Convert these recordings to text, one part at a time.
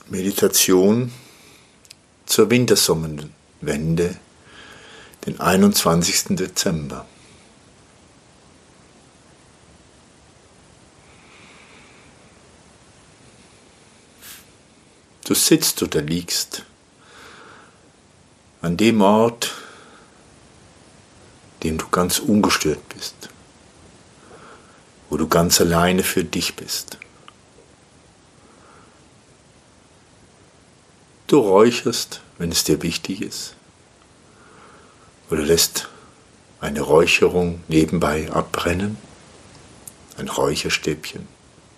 Meditation zur Wintersonnenwende, den 21. Dezember. Du sitzt oder liegst an dem Ort, dem du ganz ungestört bist, wo du ganz alleine für dich bist. Du räucherst, wenn es dir wichtig ist, oder lässt eine Räucherung nebenbei abbrennen, ein Räucherstäbchen.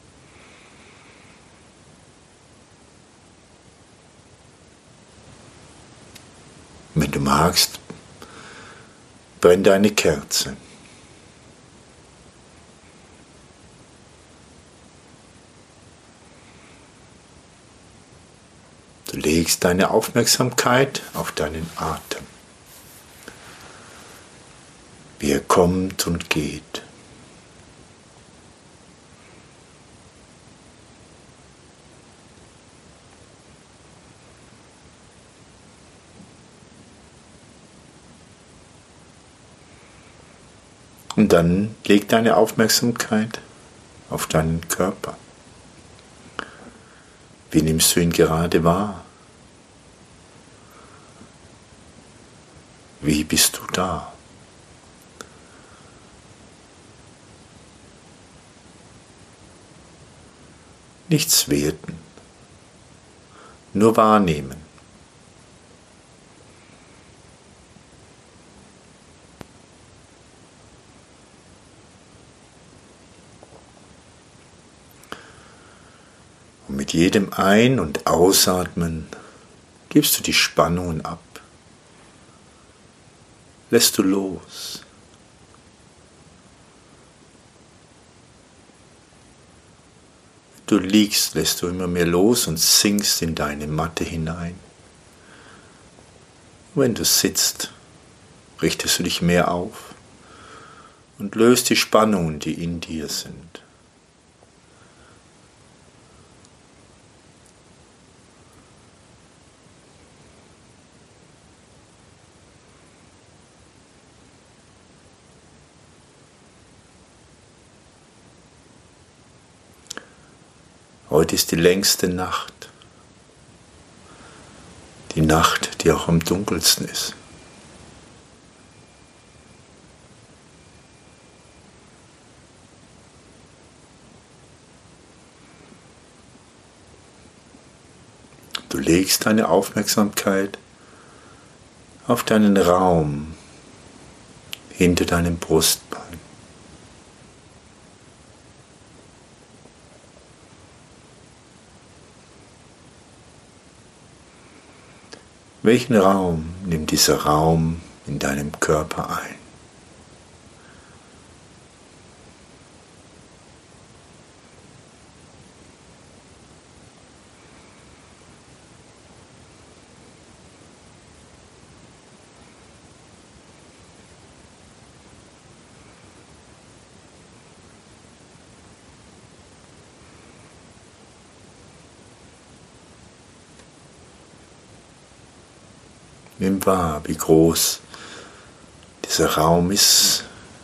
Wenn du magst, brenn eine Kerze. Du legst deine Aufmerksamkeit auf deinen Atem, wie er kommt und geht. Und dann leg deine Aufmerksamkeit auf deinen Körper. Wie nimmst du ihn gerade wahr? Wie bist du da? Nichts werten, nur wahrnehmen. Und mit jedem Ein- und Ausatmen gibst du die Spannungen ab, lässt du los. Du liegst, lässt du immer mehr los und sinkst in deine Matte hinein. Und wenn du sitzt, richtest du dich mehr auf und löst die Spannungen, die in dir sind. Heute ist die längste Nacht. Die Nacht, die auch am dunkelsten ist. Du legst deine Aufmerksamkeit auf deinen Raum hinter deinem Brustbein. Welchen Raum nimmt dieser Raum in deinem Körper ein? Nimm wahr, wie groß dieser Raum ist,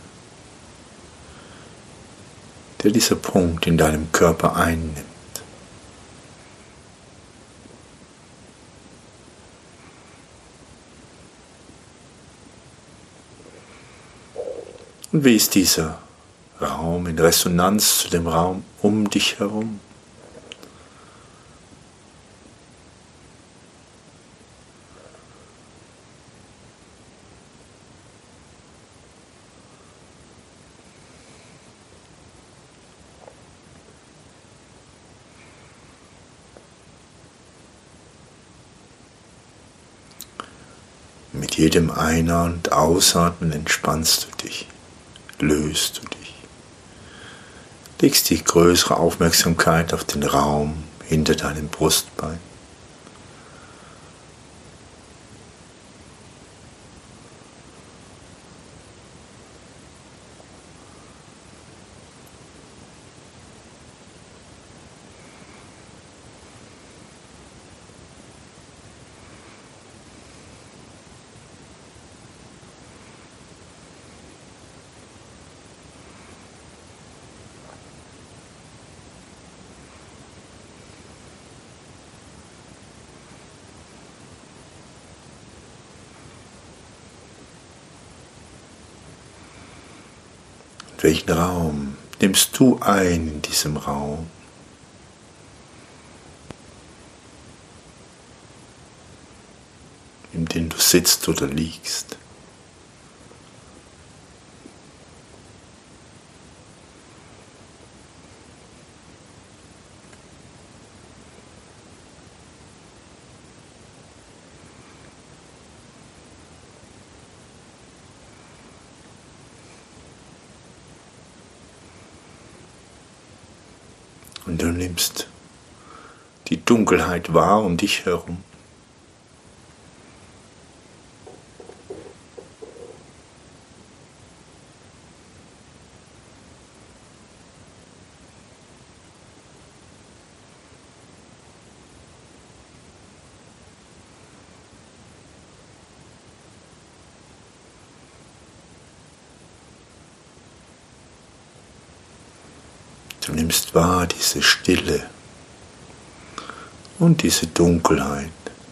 der dieser Punkt in deinem Körper einnimmt. Und wie ist dieser Raum in Resonanz zu dem Raum um dich herum? Mit jedem Ein- und Ausatmen entspannst du dich, löst du dich, legst die größere Aufmerksamkeit auf den Raum hinter deinem Brustbein. welchen Raum nimmst du ein in diesem Raum? In dem du sitzt oder liegst. Und du nimmst die Dunkelheit wahr um dich herum. Du nimmst wahr diese Stille und diese Dunkelheit.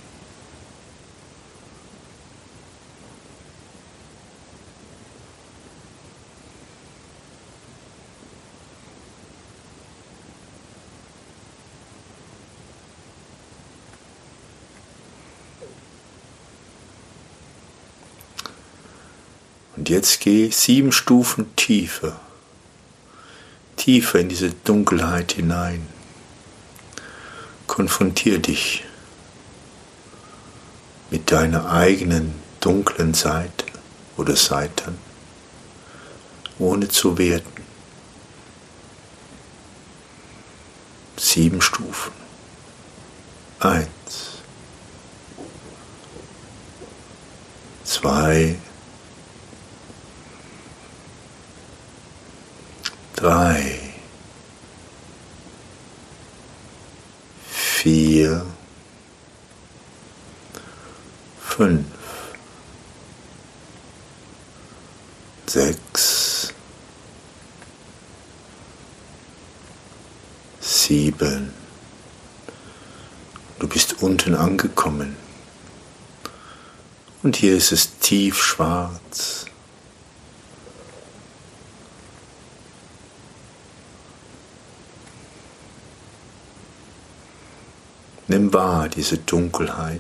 Und jetzt geh 7 Stufen tiefer. Tiefer in diese Dunkelheit hinein. Konfrontier dich mit deiner eigenen dunklen Seite oder Seiten, ohne zu werten. 7 Stufen. 1, 2, 3, 4, 5, 6, 7. Du bist unten angekommen. Und hier ist es tiefschwarz. Nimm wahr diese Dunkelheit.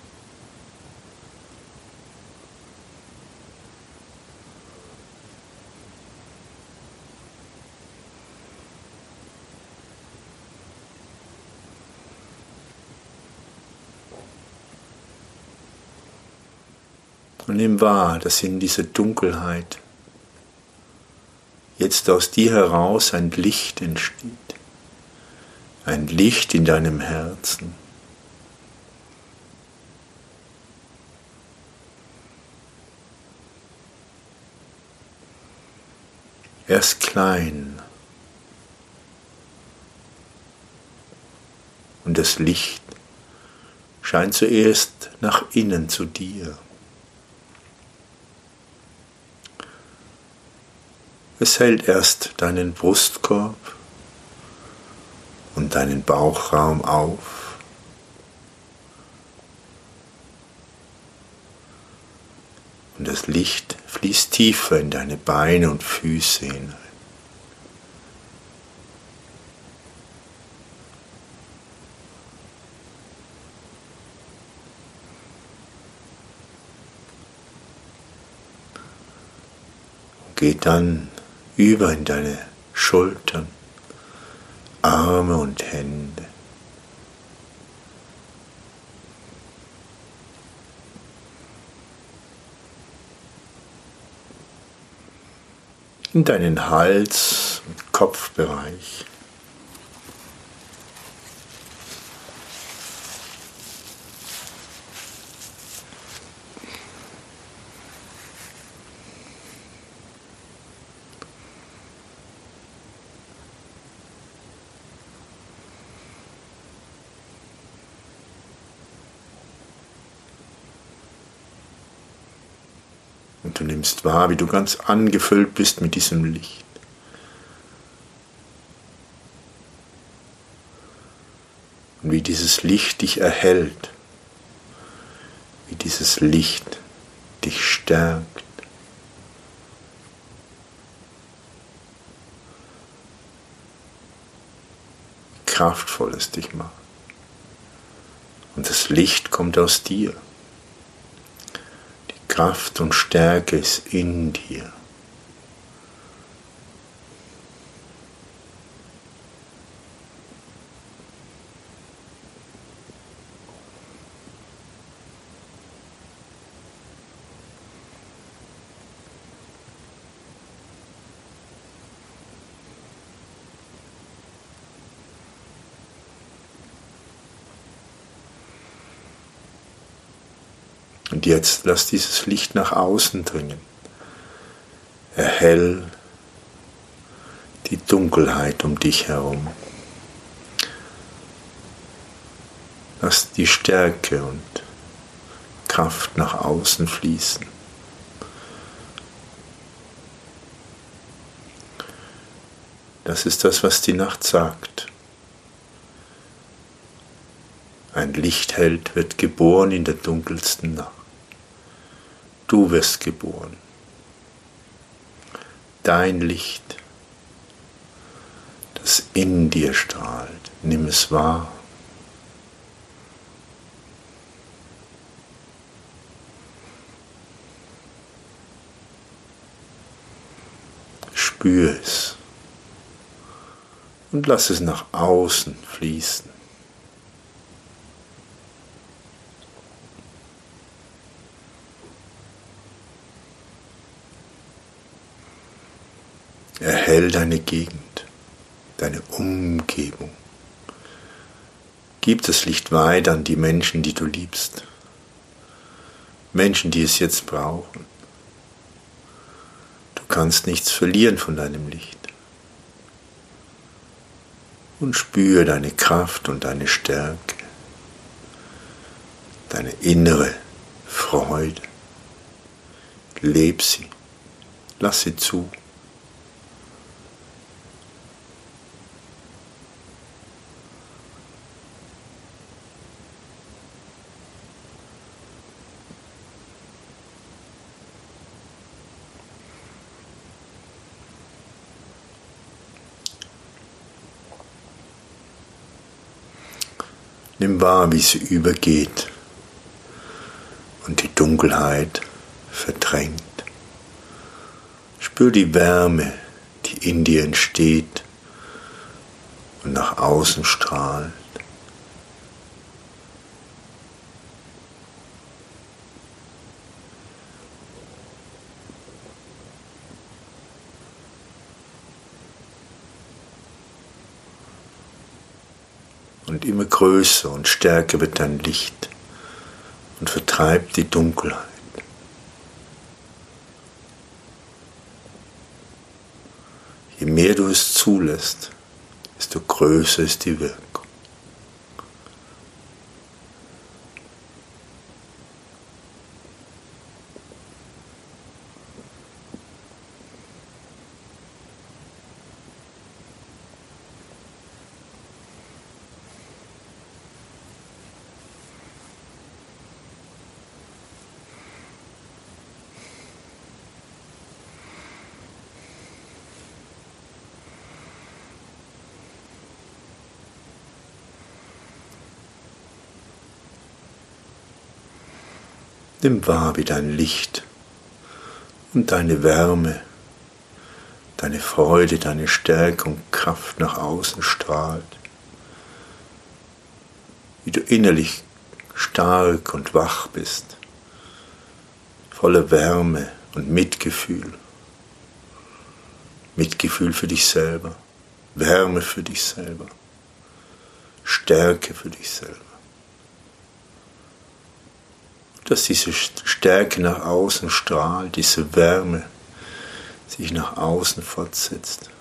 Und nimm wahr, dass in dieser Dunkelheit jetzt aus dir heraus ein Licht entsteht. Ein Licht in deinem Herzen. Erst klein. Und das Licht scheint zuerst nach innen zu dir. Es hält erst deinen Brustkorb und deinen Bauchraum auf. Und das Licht fließt tiefer in deine Beine und Füße hinein. Geht dann über in deine Schultern, Arme und Hände. In deinen Hals- und Kopfbereich. Und du nimmst wahr, wie du ganz angefüllt bist mit diesem Licht. Und wie dieses Licht dich erhält, wie dieses Licht dich stärkt. kraftvoll es dich macht. Und das Licht kommt aus dir. Die Kraft und Stärke ist in dir. Und jetzt lass dieses Licht nach außen dringen. Erhell die Dunkelheit um dich herum. Lass die Stärke und Kraft nach außen fließen. Das ist das, was die Nacht sagt. Ein Lichtheld wird geboren in der dunkelsten Nacht. Du wirst geboren. Dein Licht, das in dir strahlt, nimm es wahr. Spür es und lass es nach außen fließen. Erhell deine Gegend, deine Umgebung. Gib das Licht weiter an die Menschen, die du liebst. Menschen, die es jetzt brauchen. Du kannst nichts verlieren von deinem Licht. Und spüre deine Kraft und deine Stärke, deine innere Freude. Leb sie, lass sie zu. Nimm wahr, wie sie übergeht und die Dunkelheit verdrängt. Spür die Wärme, die in dir entsteht und nach außen strahlt. Und immer größer und stärker wird dein Licht und vertreibt die Dunkelheit. Je mehr du es zulässt, desto größer ist die Wirkung. Nimm wahr, wie dein Licht und deine Wärme, deine Freude, deine Stärke und Kraft nach außen strahlt. Wie du innerlich stark und wach bist, voller Wärme und Mitgefühl. Mitgefühl für dich selber, Wärme für dich selber, Stärke für dich selber. Dass diese Stärke nach außen strahlt, diese Wärme sich nach außen fortsetzt.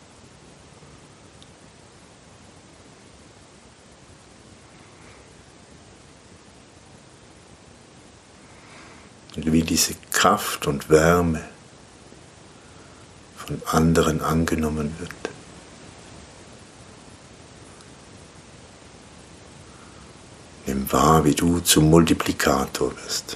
Und wie diese Kraft und Wärme von anderen angenommen wird. Nimm wahr, wie du zum Multiplikator wirst.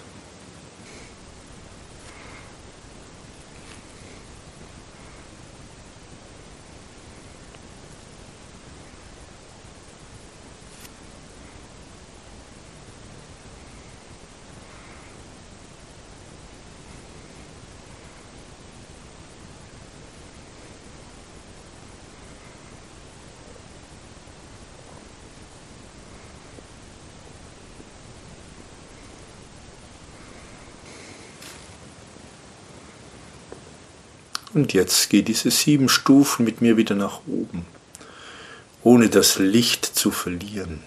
Und jetzt geh diese 7 Stufen mit mir wieder nach oben, ohne das Licht zu verlieren.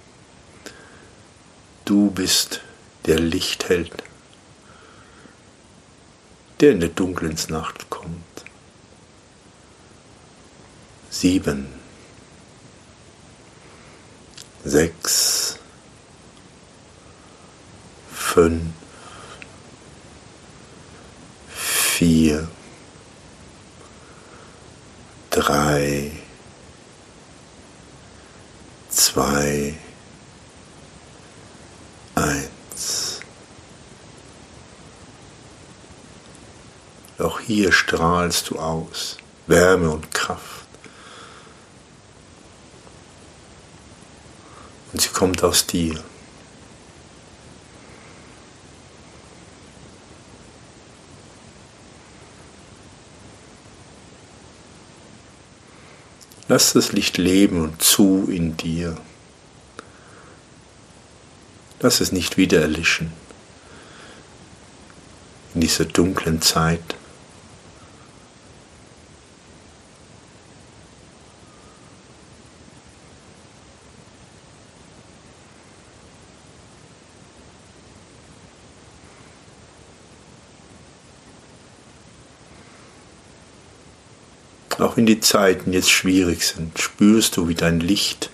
Du bist der Lichtheld, der in der dunklen Nacht kommt. 7, 6, 5, 4, 3, 2, 1. Auch hier strahlst du aus, Wärme und Kraft. Und sie kommt aus dir. Lass das Licht leben und zu in dir. Lass es nicht wieder erlischen in dieser dunklen Zeit. Auch wenn die Zeiten jetzt schwierig sind, spürst du, wie dein Licht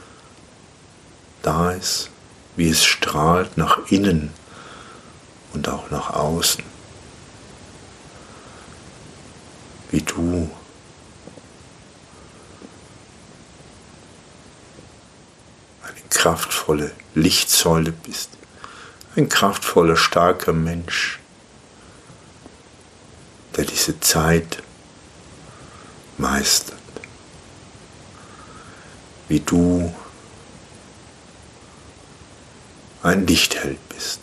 da ist, wie es strahlt nach innen und auch nach außen. Wie du eine kraftvolle Lichtsäule bist, ein kraftvoller, starker Mensch, der diese Zeit meistert, wie du ein Lichtheld bist.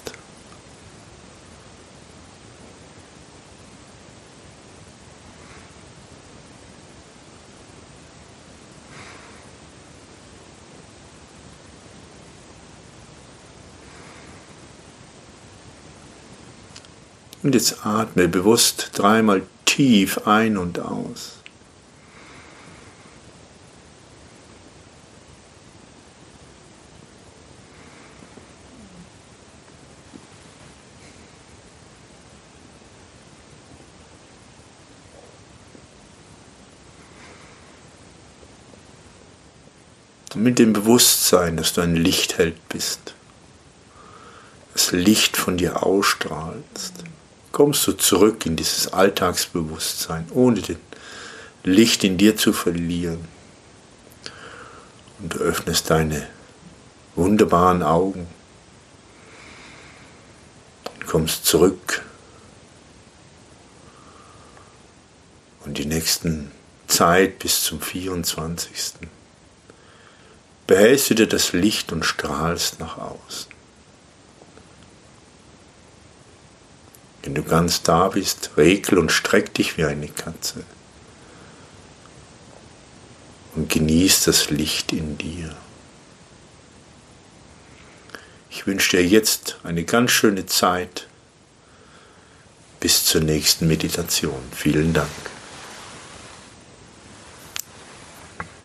Und jetzt atme bewusst 3-mal tief ein und aus. Und mit dem Bewusstsein, dass du ein Lichtheld bist, das Licht von dir ausstrahlst, kommst du zurück in dieses Alltagsbewusstsein, ohne das Licht in dir zu verlieren. Und du öffnest deine wunderbaren Augen und kommst zurück. Und die nächsten Zeit bis zum 24. behältst du dir das Licht und strahlst nach außen. Wenn du ganz da bist, regel und streck dich wie eine Katze und genieß das Licht in dir. Ich wünsche dir jetzt eine ganz schöne Zeit bis zur nächsten Meditation. Vielen Dank.